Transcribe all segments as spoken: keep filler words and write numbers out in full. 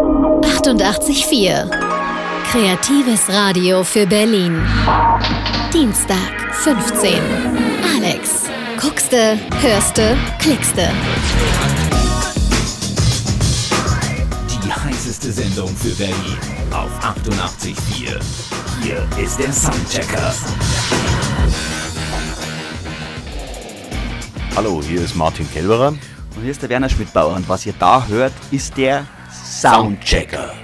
achtundachtzig Komma vier. Kreatives Radio für Berlin. Dienstag, fünfzehn. Alex. Guckste, hörste, klickste. Die heißeste Sendung für Berlin auf achtundachtzig Komma vier. Hier ist der Soundchecker. Hallo, hier ist Martin Kelberer. Und hier ist der Werner Schmidbauer. Und was ihr da hört, ist der Soundchecker.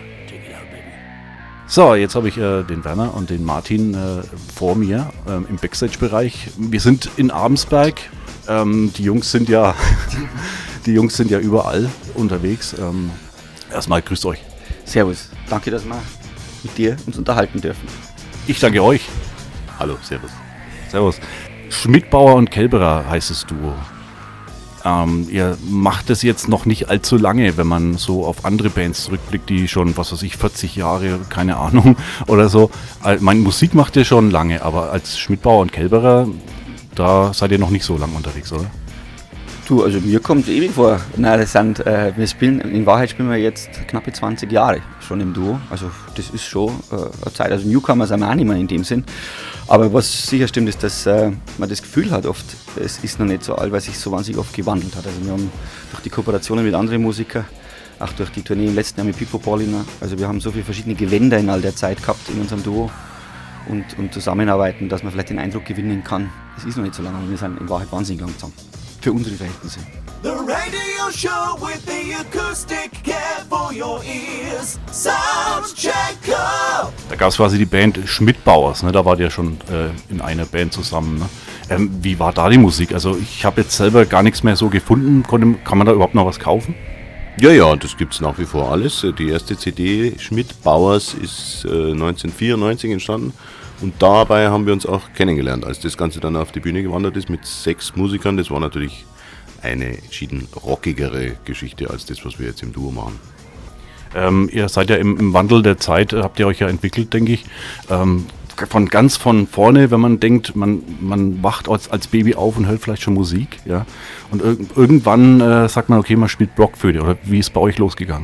So, jetzt habe ich äh, den Werner und den Martin äh, vor mir äh, im Backstage-Bereich. Wir sind in Abensberg. Ähm, die Jungs sind ja, die Jungs sind ja überall unterwegs. Ähm, erstmal grüßt euch. Servus. Danke, dass wir mit dir uns unterhalten dürfen. Ich danke euch. Hallo, servus. Servus. Schmidbauer und Kelberer heißt das Duo. Ähm, ihr macht es jetzt noch nicht allzu lange, wenn man so auf andere Bands zurückblickt, die schon, was weiß ich, vierzig Jahre, keine Ahnung, oder so. Meine Musik macht ihr schon lange, aber als Schmidbauer und Kelberer, da seid ihr noch nicht so lange unterwegs, oder? Du, also mir kommt ewig vor. Nein, das sind, äh, wir spielen, in Wahrheit spielen wir jetzt knappe zwanzig Jahre schon im Duo. Also das ist schon äh, eine Zeit. Also Newcomer sind wir auch nicht mehr in dem Sinn. Aber was sicher stimmt, ist, dass äh, man das Gefühl hat oft, es ist noch nicht so alt, weil sich so wahnsinnig oft gewandelt hat. Also wir haben durch die Kooperationen mit anderen Musikern, auch durch die Tournee im letzten Jahr mit Pippo Paulina, also wir haben so viele verschiedene Gewänder in all der Zeit gehabt in unserem Duo und, und zusammenarbeiten, dass man vielleicht den Eindruck gewinnen kann, es ist noch nicht so lange, aber wir sind in Wahrheit wahnsinnig lang zusammen. Für unsere Verhältnisse. The radio show with the acoustic care for your ears. Soundchecker. Da gab es quasi die Band Schmidbauers, ne? Da wart ihr schon äh, in einer Band zusammen. Ne? Ähm, wie war da die Musik? Also ich habe jetzt selber gar nichts mehr so gefunden. Konnte, kann man da überhaupt noch was kaufen? Ja, ja, das gibt es nach wie vor alles. Die erste C D Schmidbauers ist äh, neunzehnhundertvierundneunzig entstanden. Und dabei haben wir uns auch kennengelernt, als das Ganze dann auf die Bühne gewandert ist mit sechs Musikern. Das war natürlich eine entschieden rockigere Geschichte als das, was wir jetzt im Duo machen. Ähm, ihr seid ja im, im Wandel der Zeit, habt ihr euch ja entwickelt, denke ich. Ähm, von ganz von vorne, wenn man denkt, man, man wacht als, als Baby auf und hört vielleicht schon Musik. Ja? Und ir- irgendwann äh, sagt man, okay, man spielt Blockflöte. Oder wie ist bei euch losgegangen?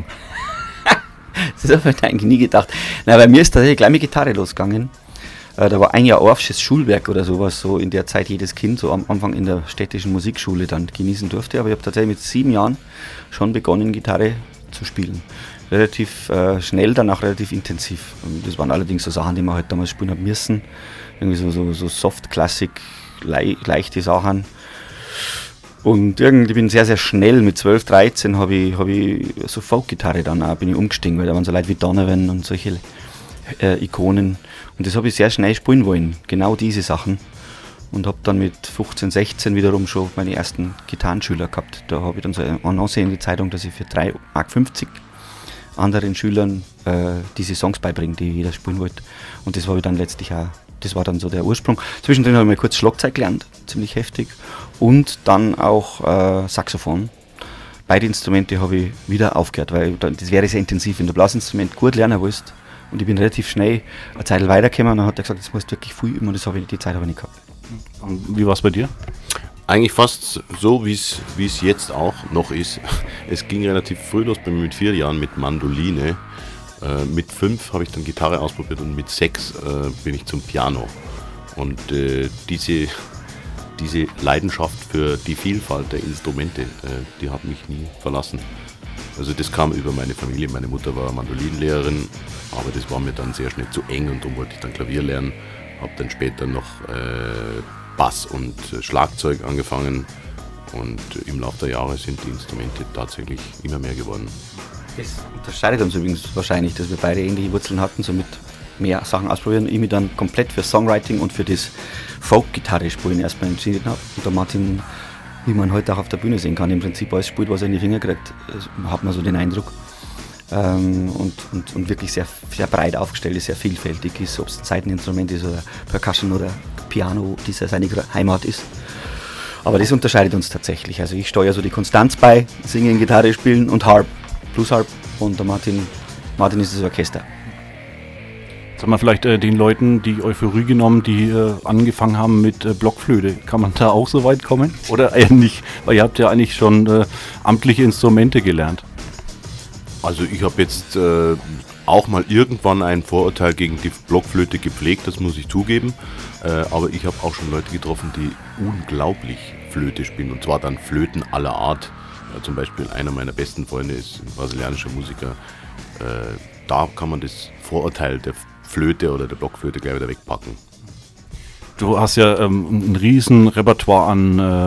Das habe ich eigentlich nie gedacht. Na, bei mir ist tatsächlich gleich mit Gitarre losgegangen. Da war ein Jahr Orffsches Schulwerk oder sowas, so in der Zeit jedes Kind so am Anfang in der städtischen Musikschule dann genießen durfte. Aber ich habe tatsächlich mit sieben Jahren schon begonnen, Gitarre zu spielen. Relativ äh, schnell, dann auch relativ intensiv. Und das waren allerdings so Sachen, die man halt damals spielen haben müssen. Irgendwie so, so, so Soft-Klassik, lei- leichte Sachen. Und irgendwie bin ich sehr, sehr schnell, mit zwölf, dreizehn habe ich, hab ich so Folk-Gitarre dann auch, bin ich umgestiegen, weil da waren so Leute wie Donovan und solche äh, Ikonen. Und das habe ich sehr schnell spielen wollen, genau diese Sachen. Und habe dann mit fünfzehn, sechzehn wiederum schon meine ersten Gitarrenschüler gehabt. Da habe ich dann so eine Annonce in die Zeitung, dass ich für drei Mark fünfzig anderen Schülern äh, diese Songs beibringe, die jeder spielen wollte. Und das war dann letztlich auch, das war dann so der Ursprung. Zwischendrin habe ich mal kurz Schlagzeug gelernt, ziemlich heftig. Und dann auch äh, Saxophon. Beide Instrumente habe ich wieder aufgehört, weil das wäre sehr intensiv, wenn du Blasinstrument gut lernen willst. Und ich bin relativ schnell eine Zeit weitergekommen und dann hat er gesagt, jetzt musst du wirklich viel üben und das habe ich, die Zeit habe ich nicht gehabt. Und wie war es bei dir? Eigentlich fast so, wie es jetzt auch noch ist. Es ging relativ früh los, bei mir mit vier Jahren mit Mandoline. Äh, mit fünf habe ich dann Gitarre ausprobiert und mit sechs äh, bin ich zum Piano. Und äh, diese, diese Leidenschaft für die Vielfalt der Instrumente, äh, die hat mich nie verlassen. Also das kam über meine Familie. Meine Mutter war Mandolinenlehrerin, aber das war mir dann sehr schnell zu eng und darum wollte ich dann Klavier lernen. Habe dann später noch äh, Bass und äh, Schlagzeug angefangen und äh, im Laufe der Jahre sind die Instrumente tatsächlich immer mehr geworden. Das unterscheidet uns übrigens wahrscheinlich, dass wir beide ähnliche Wurzeln hatten, so mit mehr Sachen ausprobieren. Ich mich dann komplett für Songwriting und für das Folk-Gitarre spielen erstmal entschieden habe. Und der Martin, wie man heute auch auf der Bühne sehen kann, im Prinzip alles spielt, was er in die Finger kriegt, hat man so den Eindruck. Ähm, und, und, und wirklich sehr, sehr breit aufgestellt ist, sehr vielfältig ist, ob es ein Saiteninstrument ist oder Percussion oder Piano, das ja seine Heimat ist. Aber das unterscheidet uns tatsächlich. Also ich steuere so die Konstanz bei, Singen, Gitarre spielen und Harp, Bluesharp, und der Martin, Martin ist das Orchester. Sag mal, vielleicht äh, den Leuten die Euphorie genommen, die äh, angefangen haben mit äh, Blockflöte. Kann man da auch so weit kommen? Oder eher nicht? Weil ihr habt ja eigentlich schon äh, amtliche Instrumente gelernt. Also ich habe jetzt äh, auch mal irgendwann ein Vorurteil gegen die Blockflöte gepflegt, das muss ich zugeben. Äh, aber ich habe auch schon Leute getroffen, die unglaublich Flöte spielen. Und zwar dann Flöten aller Art. Ja, zum Beispiel einer meiner besten Freunde ist ein brasilianischer Musiker. Äh, da kann man das Vorurteil der Flöte oder der Blockflöte gleich wieder wegpacken. Du hast ja ähm, ein riesen Repertoire an äh,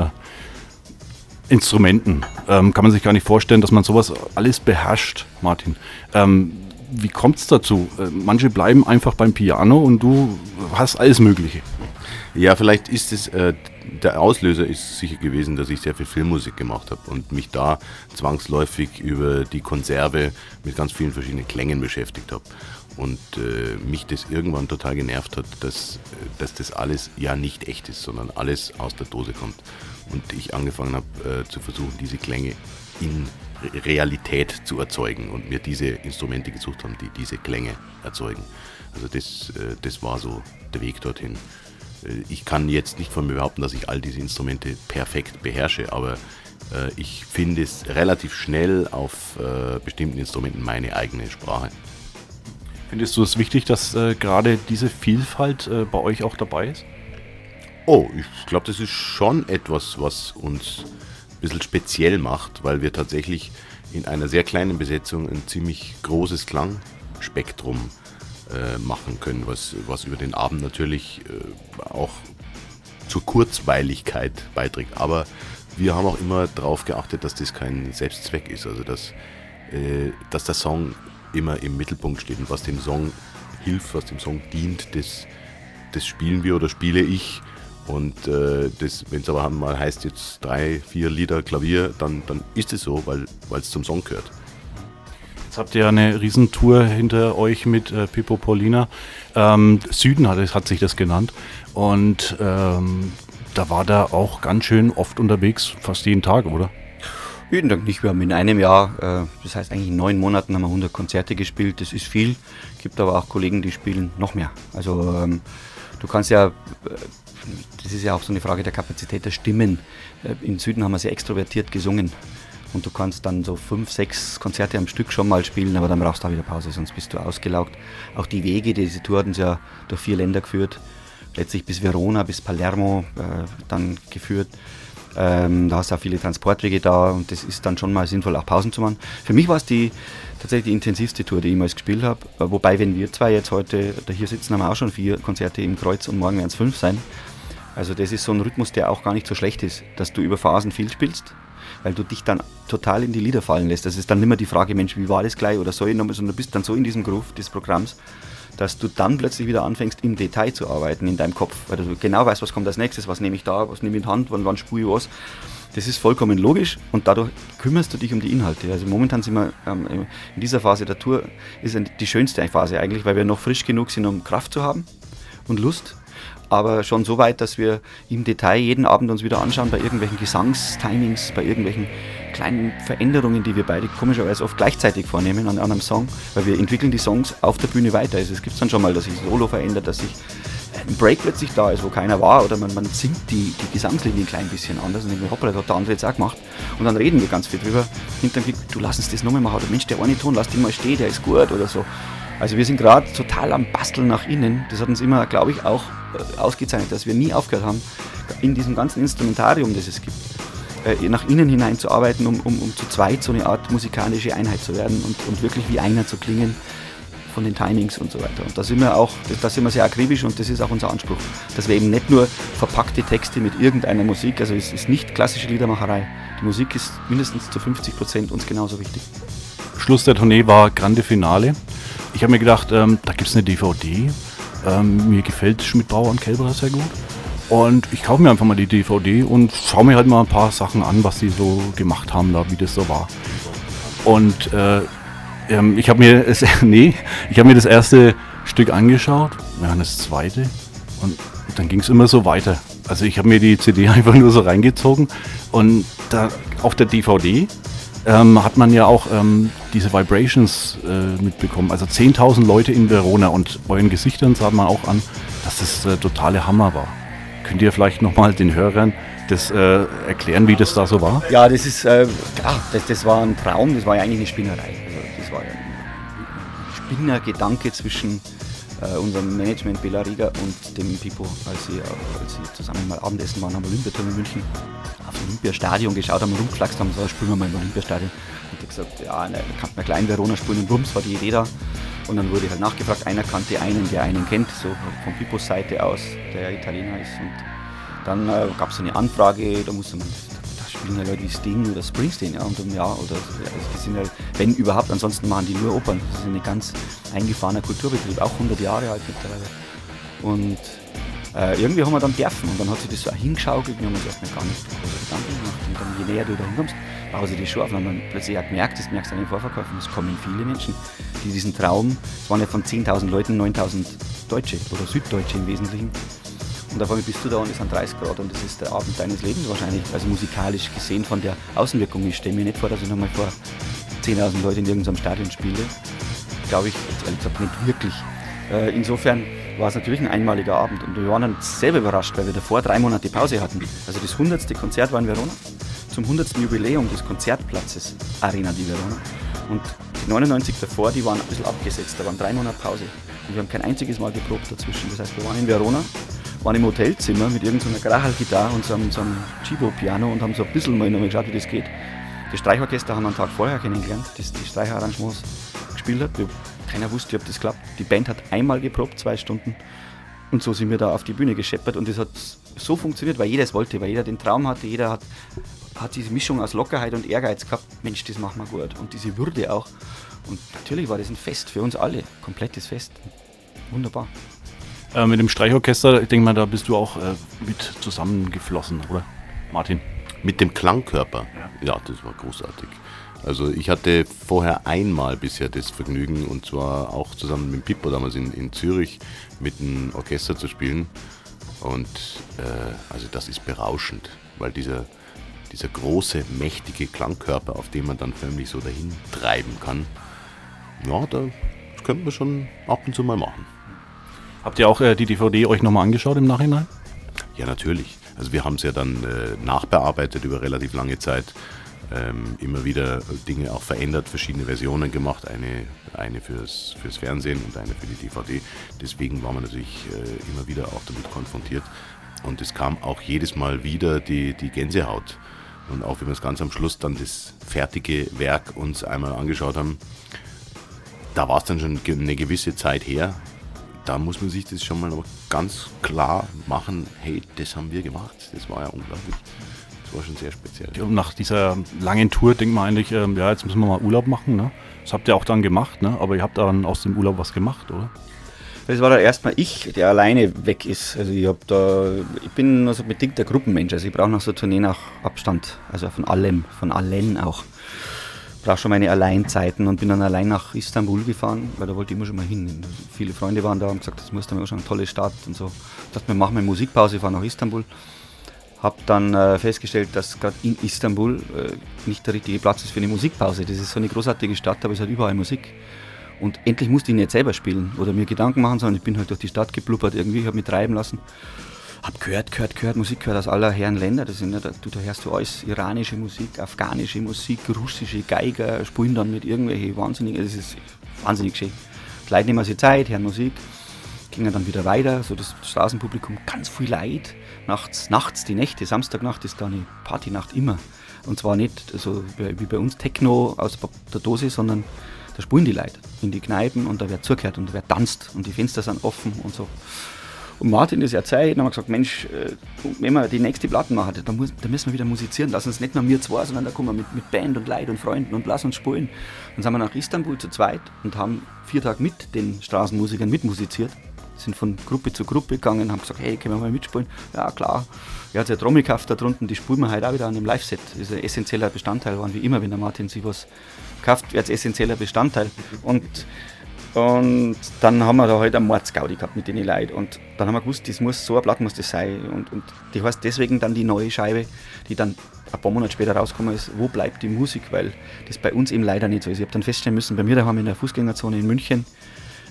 Instrumenten. Ähm, kann man sich gar nicht vorstellen, dass man sowas alles beherrscht, Martin. Ähm, wie kommt es dazu? Äh, manche bleiben einfach beim Piano und du hast alles Mögliche. Ja, vielleicht ist es, äh, der Auslöser ist sicher gewesen, dass ich sehr viel Filmmusik gemacht habe und mich da zwangsläufig über die Konserve mit ganz vielen verschiedenen Klängen beschäftigt habe. Und äh, mich das irgendwann total genervt hat, dass, dass das alles ja nicht echt ist, sondern alles aus der Dose kommt. Und ich angefangen habe äh, zu versuchen, diese Klänge in Re- Realität zu erzeugen und mir diese Instrumente gesucht haben, die diese Klänge erzeugen. Also das, äh, das war so der Weg dorthin. Äh, ich kann jetzt nicht von mir behaupten, dass ich all diese Instrumente perfekt beherrsche, aber äh, ich finde es relativ schnell auf äh, bestimmten Instrumenten meine eigene Sprache. Findest du es wichtig, dass äh, gerade diese Vielfalt äh, bei euch auch dabei ist? Oh, ich glaube, das ist schon etwas, was uns ein bisschen speziell macht, weil wir tatsächlich in einer sehr kleinen Besetzung ein ziemlich großes Klangspektrum äh, machen können, was, was über den Abend natürlich äh, auch zur Kurzweiligkeit beiträgt. Aber wir haben auch immer darauf geachtet, dass das kein Selbstzweck ist, also dass, äh, dass der Song immer im Mittelpunkt steht und was dem Song hilft, was dem Song dient, das, das spielen wir oder spiele ich. Und äh, wenn es aber mal heißt, jetzt drei, vier Lieder Klavier, dann, dann ist es so, weil es zum Song gehört. Jetzt habt ihr eine Riesentour hinter euch mit äh, Pippo Paulina. Ähm, Süden hat, hat sich das genannt. Und ähm, da war der auch ganz schön oft unterwegs, fast jeden Tag, oder? Jeden Tag nicht. Wir haben in einem Jahr, äh, das heißt eigentlich in neun Monaten, haben wir hundert Konzerte gespielt. Das ist viel. Gibt aber auch Kollegen, die spielen noch mehr. Also ähm, du kannst ja, äh, das ist ja auch so eine Frage der Kapazität der Stimmen. Äh, Im Süden haben wir sehr extrovertiert gesungen. Und du kannst dann so fünf, sechs Konzerte am Stück schon mal spielen, aber dann brauchst du auch wieder Pause, sonst bist du ausgelaugt. Auch die Wege, diese Tour hat uns ja durch vier Länder geführt. Letztlich bis Verona, bis Palermo äh, dann geführt. Ähm, da hast du auch viele Transportwege da und das ist dann schon mal sinnvoll, auch Pausen zu machen. Für mich war es die, tatsächlich die intensivste Tour, die ich jemals gespielt habe. Wobei, wenn wir zwei jetzt heute da hier sitzen, haben wir auch schon vier Konzerte im Kreuz und morgen werden es fünf sein. Also das ist so ein Rhythmus, der auch gar nicht so schlecht ist, dass du über Phasen viel spielst, weil du dich dann total in die Lieder fallen lässt. Das ist dann nicht mehr die Frage, Mensch, wie war das gleich oder soll ich nochmal, sondern du bist dann so in diesem Groove des Programms, dass du dann plötzlich wieder anfängst, im Detail zu arbeiten in deinem Kopf, weil du genau weißt, was kommt als nächstes, was nehme ich da, was nehme ich in die Hand, wann, wann spüre ich was. Das ist vollkommen logisch und dadurch kümmerst du dich um die Inhalte. Also momentan sind wir ähm, in dieser Phase der Tour, ist die schönste Phase eigentlich, weil wir noch frisch genug sind, um Kraft zu haben und Lust, aber schon so weit, dass wir im Detail jeden Abend uns wieder anschauen bei irgendwelchen Gesangstimings, bei irgendwelchen kleinen Veränderungen, die wir beide komischerweise oft gleichzeitig vornehmen an, an einem Song, weil wir entwickeln die Songs auf der Bühne weiter. Also es gibt dann schon mal, dass sich das Solo verändert, dass sich ein Break plötzlich da ist, wo keiner war, oder man, man singt die, die Gesangslinie ein klein bisschen anders und denkt, hoppla, das hat der andere jetzt auch gemacht. Und dann reden wir ganz viel drüber. Und dann kriegt, du lass uns das nochmal machen, oder Mensch, der eine Ton, lass den mal stehen, der ist gut oder so. Also wir sind gerade total am Basteln nach innen. Das hat uns immer, glaube ich, auch äh, ausgezeichnet, dass wir nie aufgehört haben, in diesem ganzen Instrumentarium, das es gibt, äh, nach innen hinein zu arbeiten, um, um, um zu zweit so eine Art musikalische Einheit zu werden und, und wirklich wie einer zu klingen von den Timings und so weiter. Und da sind wir auch, da sind wir sehr akribisch und das ist auch unser Anspruch, dass wir eben nicht nur verpackte Texte mit irgendeiner Musik, also es ist nicht klassische Liedermacherei. Die Musik ist mindestens zu fünfzig Prozent uns genauso wichtig. Schluss der Tournee war Grande Finale. Ich habe mir gedacht, ähm, da gibt es eine D V D. Ähm, mir gefällt Schmidt-Bauer und Kelberer sehr gut. Und ich kaufe mir einfach mal die D V D und schaue mir halt mal ein paar Sachen an, was die so gemacht haben, da, wie das so war. Und äh, ähm, ich habe mir, das, nee, ich habe mir das erste Stück angeschaut, ja, das zweite und dann ging es immer so weiter. Also ich habe mir die C D einfach nur so reingezogen und da auf der D V D Ähm, hat man ja auch ähm, diese Vibrations äh, mitbekommen. Also zehntausend Leute in Verona und euren Gesichtern sah man auch an, dass das äh, totale Hammer war. Könnt ihr vielleicht nochmal den Hörern das äh, erklären, wie das da so war? Ja, das ist, äh, klar, das, das war ein Traum, das war ja eigentlich eine Spinnerei. Also das Spinnergedanke zwischen äh, unserem Management Bela Rieger und dem Pipo, als sie, äh, als sie zusammen mal Abendessen waren am Olympiaturm in München, aufs Olympiastadion geschaut haben, rumgeflaxt haben, so spielen wir mal im Olympiastadion. Und ich gesagt, ja, ne, kann man klein Verona spielen und bums war die Idee da. Und dann wurde halt nachgefragt, einer kannte einen, der einen kennt, so von Pipos Seite aus, der ja Italiener ist. Und dann äh, gab es so eine Anfrage, da musste man, da spielen ja Leute wie Sting oder Springsteen, ja, und um, ja, oder also die sind ja, wenn überhaupt, ansonsten machen die nur Opern. Das ist ein ganz eingefahrener Kulturbetrieb, auch hundert Jahre alt mittlerweile. Und äh, irgendwie haben wir dann dürfen und dann hat sich das so hingeschaukelt, wir haben uns erstmal gar nicht große Gedanken gemacht. Und dann, je näher du da hinkommst, bauen sie die Show auf. Und dann haben wir plötzlich auch gemerkt, das merkst du an den Vorverkäufen, es kommen viele Menschen, die diesen Traum, es waren ja von zehntausend Leuten neuntausend Deutsche oder Süddeutsche im Wesentlichen. Und auf einmal bist du da und es sind dreißig Grad und das ist der Abend deines Lebens wahrscheinlich, also musikalisch gesehen von der Außenwirkung. Ich stelle mir nicht vor, dass ich nochmal vor zehntausend Leuten in irgendeinem Stadion spiele. Glaube ich, ehrlich gesagt, nicht wirklich. Äh, insofern war es natürlich ein einmaliger Abend und wir waren dann selber überrascht, weil wir davor drei Monate Pause hatten. Also das hundertste Konzert war in Verona, zum hundertsten Jubiläum des Konzertplatzes Arena di Verona. Und die neunundneunzig davor, die waren ein bisschen abgesetzt, da waren drei Monate Pause. Und wir haben kein einziges Mal geprobt dazwischen. Das heißt, wir waren in Verona, waren im Hotelzimmer mit irgendeiner Grachalgitarre und so einem, so einem Cibo-Piano und haben so ein bisschen mal geschaut, wie das geht. Das Streichorchester haben wir einen Tag vorher kennengelernt, das die Streicherarrangements gespielt hat. Wir, keiner wusste, ob das klappt. Die Band hat einmal geprobt, zwei Stunden. Und so sind wir da auf die Bühne gescheppert und das hat so funktioniert, weil jeder es wollte, weil jeder den Traum hatte, jeder hat, hat diese Mischung aus Lockerheit und Ehrgeiz gehabt. Mensch, das machen wir gut. Und diese Würde auch. Und natürlich war das ein Fest für uns alle, komplettes Fest. Wunderbar. Äh, mit dem Streichorchester, ich denke mal, da bist du auch äh, mit zusammengeflossen, oder Martin? Mit dem Klangkörper? Ja. Ja, das war großartig. Also ich hatte vorher einmal bisher das Vergnügen, und zwar auch zusammen mit Pippo damals in, in Zürich mit einem Orchester zu spielen. Und äh, also das ist berauschend, weil dieser, dieser große, mächtige Klangkörper, auf den man dann förmlich so dahin treiben kann, ja, da, das könnten wir schon ab und zu mal machen. Habt ihr auch äh, die D V D euch nochmal angeschaut im Nachhinein? Ja, natürlich. Also wir haben es ja dann äh, nachbearbeitet über relativ lange Zeit. Ähm, immer wieder Dinge auch verändert, verschiedene Versionen gemacht, eine, eine fürs, fürs Fernsehen und eine für die D V D. Deswegen war man natürlich äh, immer wieder auch damit konfrontiert. Und es kam auch jedes Mal wieder die, die Gänsehaut. Und auch wenn wir es ganz am Schluss dann das fertige Werk uns einmal angeschaut haben, da war es dann schon eine gewisse Zeit her. Da muss man sich das schon mal ganz klar machen, hey, das haben wir gemacht. Das war ja unglaublich. Das war schon sehr speziell. Und nach dieser langen Tour denkt man eigentlich, ähm, ja, jetzt müssen wir mal Urlaub machen. Ne? Das habt ihr auch dann gemacht, ne? Aber ihr habt dann aus dem Urlaub was gemacht, oder? Das war dann erstmal ich, der alleine weg ist. Also ich, hab da, ich bin also bedingt der Gruppenmensch. Also ich brauche nach so Tourneen auch Abstand. Also von allem, von allen auch. Ich brauche schon meine Alleinzeiten und bin dann allein nach Istanbul gefahren, weil da wollte ich immer schon mal hin. Viele Freunde waren da und gesagt, das muss dann schon eine tolle Stadt und so. Ich dachte, wir machen mal Musikpause, ich fahre nach Istanbul. Habe dann äh, festgestellt, dass gerade in Istanbul äh, nicht der richtige Platz ist für eine Musikpause. Das ist so eine großartige Stadt, aber es hat überall Musik. Und endlich musste ich nicht selber spielen oder mir Gedanken machen, sondern ich bin halt durch die Stadt geblubbert irgendwie, habe mich treiben lassen. Hab gehört, gehört, gehört, Musik gehört aus aller Herren Länder. Das sind, da, da hörst du alles, iranische Musik, afghanische Musik, russische Geiger, spielen dann mit irgendwelchen wahnsinnigen, das ist wahnsinnig schön. Die Leute nehmen sich Zeit, hören Musik, gingen dann wieder weiter, so das Straßenpublikum, ganz viel Leid. Nachts, nachts, die Nächte, Samstagnacht ist da eine Partynacht immer. Und zwar nicht so wie bei uns Techno aus der Dose, sondern da spielen die Leute in die Kneipen und da wird zugehört und da wird tanzt und die Fenster sind offen und so. Und Martin ist ja Zeit und haben gesagt, Mensch, wenn wir die nächste Platte machen, dann, muss, dann müssen wir wieder musizieren. Lass uns nicht nur wir zwei, sondern da kommen wir mit, mit Band und Leid und Freunden und lass uns spielen. Dann sind wir nach Istanbul zu zweit und haben vier Tage mit den Straßenmusikern mitmusiziert. Sind von Gruppe zu Gruppe gegangen, haben gesagt, hey, können wir mal mitspielen? Ja, klar. Er hat ja Trommel gekauft da drunten, die spielen wir heute auch wieder an dem Live-Set. Das ist ein essentieller Bestandteil, waren wie immer, wenn der Martin sich was kauft, wird es essentieller Bestandteil. Und, und dann haben wir da halt einen Mordsgaudi gehabt mit den Leuten. Und dann haben wir gewusst, das muss, so eine Platte muss das sein. Und, und die heißt deswegen dann die neue Scheibe, die dann ein paar Monate später rausgekommen ist, wo bleibt die Musik, weil das bei uns eben leider nicht so ist. Ich habe dann feststellen müssen, bei mir daheim in der Fußgängerzone in München,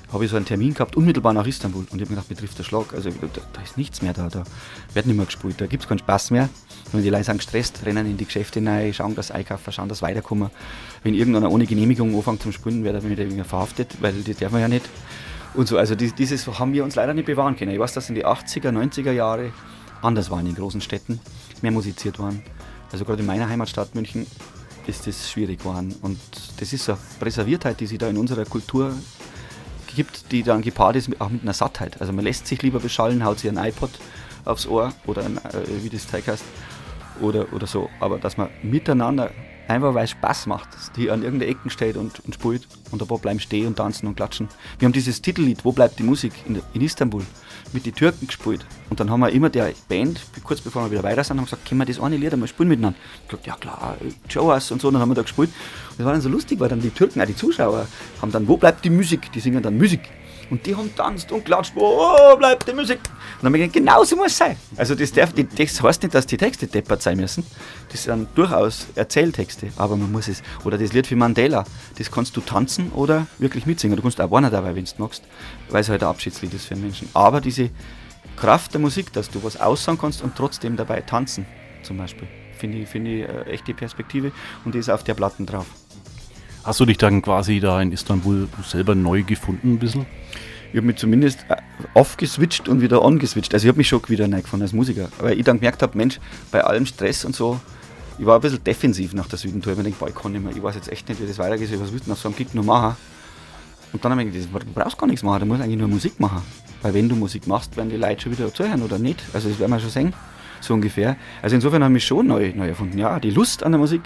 habe ich so einen Termin gehabt, unmittelbar nach Istanbul. Und ich habe mir gedacht, mir trifft der Schlag. Also da, da ist nichts mehr da, da wird nicht mehr gespielt, da gibt es keinen Spaß mehr. Wenn die Leute sind gestresst, rennen in die Geschäfte rein, schauen, dass sie einkaufen, schauen, dass sie weiterkommen. Wenn irgendeiner ohne Genehmigung anfängt zum Spielen, wird er wieder irgendwie verhaftet, weil das darf man ja nicht. Und so, also dieses haben wir uns leider nicht bewahren können. Ich weiß, dass in die achtziger, neunziger Jahre anders waren in großen Städten, mehr musiziert waren. Also gerade in meiner Heimatstadt München ist das schwierig geworden. Und das ist so eine Präserviertheit, die sich da in unserer Kultur gibt, die dann gepaart ist auch mit einer Sattheit. Also man lässt sich lieber beschallen, haut sich ein iPod aufs Ohr oder ein, äh, wie das Teig heißt oder, oder so. Aber dass man miteinander, einfach weil es Spaß macht, die an irgendeiner Ecke steht und, und spielt und ein paar bleiben stehen und tanzen und klatschen. Wir haben dieses Titellied, Wo bleibt die Musik, in, in Istanbul mit den Türken gespielt. Und dann haben wir immer der Band, kurz bevor wir wieder weiter sind, haben gesagt, können wir das eine Lied einmal spielen miteinander? Ich gesagt, ja klar, Joas und so, dann haben wir da gespielt. Und das war dann so lustig, weil dann die Türken, auch die Zuschauer, haben dann, wo bleibt die Musik? Die singen dann Musik. Und die haben tanzt und klatscht, wo bleibt die Musik? Und dann haben wir gedacht, genau so muss es sein. Also das, darf, das heißt nicht, dass die Texte deppert sein müssen. Das sind durchaus Erzähltexte, aber man muss es. Oder das Lied für Mandela, das kannst du tanzen oder wirklich mitsingen. Du kannst auch warnen dabei, wenn du magst, weil es halt ein Abschiedslied ist für einen Menschen. Aber diese Kraft der Musik, dass du was aussagen kannst und trotzdem dabei tanzen, zum Beispiel, finde ich, find ich eine echte Perspektive und die ist auf der Platte drauf. Hast du dich dann quasi da in Istanbul selber neu gefunden ein bisschen? Ich habe mich zumindest aufgeswitcht und wieder angeswitcht. Also ich habe mich schon wieder neu gefunden als Musiker. Weil ich dann gemerkt habe, Mensch, bei allem Stress und so, ich war ein bisschen defensiv nach der Südentour. Ich habe mir gedacht, boah, ich kann nicht mehr, ich weiß jetzt echt nicht, wie das weitergeht. Was willst du nach so einem Gig noch machen? Und dann habe ich gedacht, du brauchst gar nichts machen, du musst eigentlich nur Musik machen. Weil wenn du Musik machst, werden die Leute schon wieder zuhören oder nicht. Also das werden wir schon sehen, so ungefähr. Also insofern habe ich mich schon neu, neu erfunden. Ja, die Lust an der Musik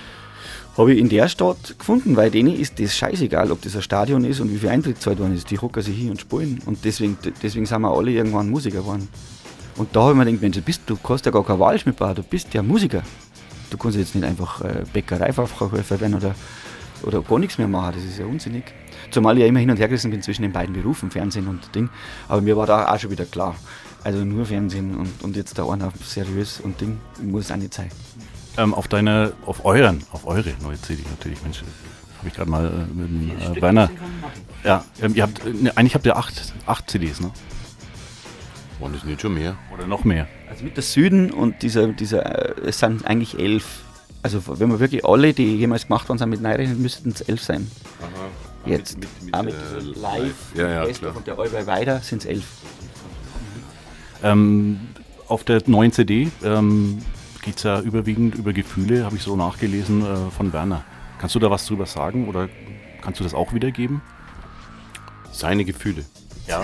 habe ich in der Stadt gefunden, weil denen ist das scheißegal, ob das ein Stadion ist und wie viel Eintritt gezahlt worden ist. Die hocken sich hin und spielen. Und deswegen, deswegen sind wir alle irgendwann Musiker geworden. Und da habe ich mir gedacht, Mensch, du, bist, du kannst ja gar kein Wahlschmiedbauer, du bist ja Musiker. Du kannst jetzt nicht einfach äh, Bäckereifachverkäufer werden oder, oder gar nichts mehr machen, das ist ja unsinnig. Zumal ich ja immer hin und her gerissen bin zwischen den beiden Berufen, Fernsehen und Ding. Aber mir war da auch schon wieder klar, also nur Fernsehen und, und jetzt da einer seriös und Ding muss auch nicht sein. Ähm, auf deine, auf euren, auf eure neue C D natürlich, Mensch, habe ich gerade mal äh, mit dem äh, Werner. Ja, ähm, ihr habt, ne, eigentlich habt ihr acht, acht C Ds, ne? Waren das nicht schon mehr? Oder noch mehr? Also mit der Süden und dieser, dieser äh, es sind eigentlich elf. Also wenn wir wirklich alle, die jemals gemacht worden sind, mit reinrechnen, müssten es elf sein. Aha. Jetzt, mit, mit, mit, auch mit äh, live, ja, ja, Best klar. of und der Allbei weiter sind es elf. Ähm, auf der neuen C D ähm, geht es ja überwiegend über Gefühle, habe ich so nachgelesen, äh, von Werner. Kannst du da was drüber sagen oder kannst du das auch wiedergeben? Seine Gefühle. Ja.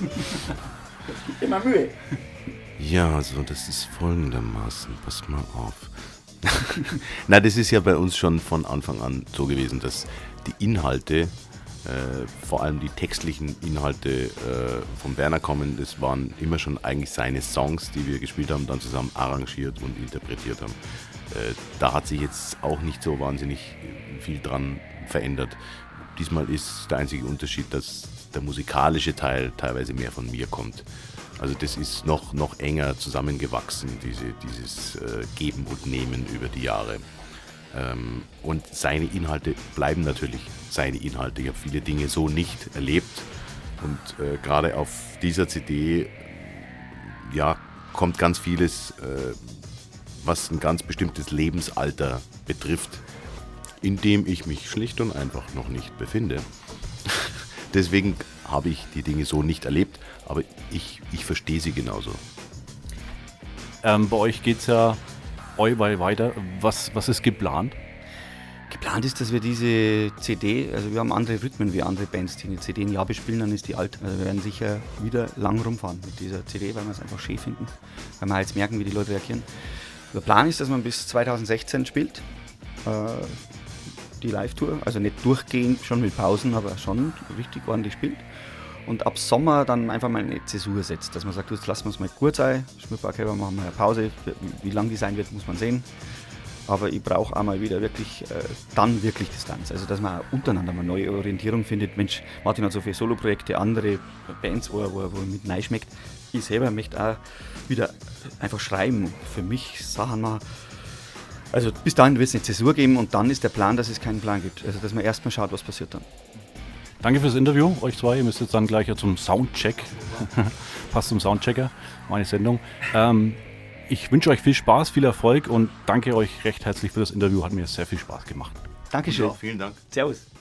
Immer Mühe. Ja, also das ist folgendermaßen, pass mal auf. Na, das ist ja bei uns schon von Anfang an so gewesen, dass die Inhalte, äh, vor allem die textlichen Inhalte äh, von Werner kommen, das waren immer schon eigentlich seine Songs, die wir gespielt haben, dann zusammen arrangiert und interpretiert haben. Äh, da hat sich jetzt auch nicht so wahnsinnig viel dran verändert. Diesmal ist der einzige Unterschied, dass der musikalische Teil teilweise mehr von mir kommt. Also das ist noch, noch enger zusammengewachsen, diese, dieses äh, Geben und Nehmen über die Jahre. Ähm, und seine Inhalte bleiben natürlich seine Inhalte. Ich habe viele Dinge so nicht erlebt. Und äh, gerade auf dieser C D ja, kommt ganz vieles, äh, was ein ganz bestimmtes Lebensalter betrifft, in dem ich mich schlicht und einfach noch nicht befinde. Deswegen habe ich die Dinge so nicht erlebt, aber ich, ich verstehe sie genauso. Ähm, bei euch geht es ja euwei weiter. Was, was ist geplant? Geplant ist, dass wir diese C D, also wir haben andere Rhythmen wie andere Bands, die eine C D ein Jahr bespielen, dann ist die alt. Also wir werden sicher wieder lang rumfahren mit dieser C D, weil wir es einfach schön finden, weil wir jetzt merken, wie die Leute reagieren. Der Plan ist, dass man bis zwanzig sechzehn spielt, äh, die Live-Tour, also nicht durchgehend, schon mit Pausen, aber schon richtig ordentlich spielt. Und ab Sommer dann einfach mal eine Zäsur setzt, dass man sagt, jetzt lassen wir es mal gut sein, Schmidtbarkeber machen wir eine Pause, wie lang die sein wird, muss man sehen. Aber ich brauche auch mal wieder wirklich, äh, dann wirklich Distanz, also dass man auch untereinander mal neue Orientierung findet. Mensch, Martin hat so viele Soloprojekte, andere Bands, wo er, wo er, wo er mit rein schmeckt. Ich selber möchte auch wieder einfach schreiben, für mich Sachen machen. Also bis dahin wird es eine Zäsur geben und dann ist der Plan, dass es keinen Plan gibt. Also dass man erstmal schaut, was passiert dann. Danke fürs Interview, euch zwei. Ihr müsst jetzt dann gleich ja zum Soundcheck. Passt zum Soundchecker, meine Sendung. Ähm, ich wünsche euch viel Spaß, viel Erfolg und danke euch recht herzlich für das Interview. Hat mir sehr viel Spaß gemacht. Dankeschön. Ja, vielen Dank. Servus.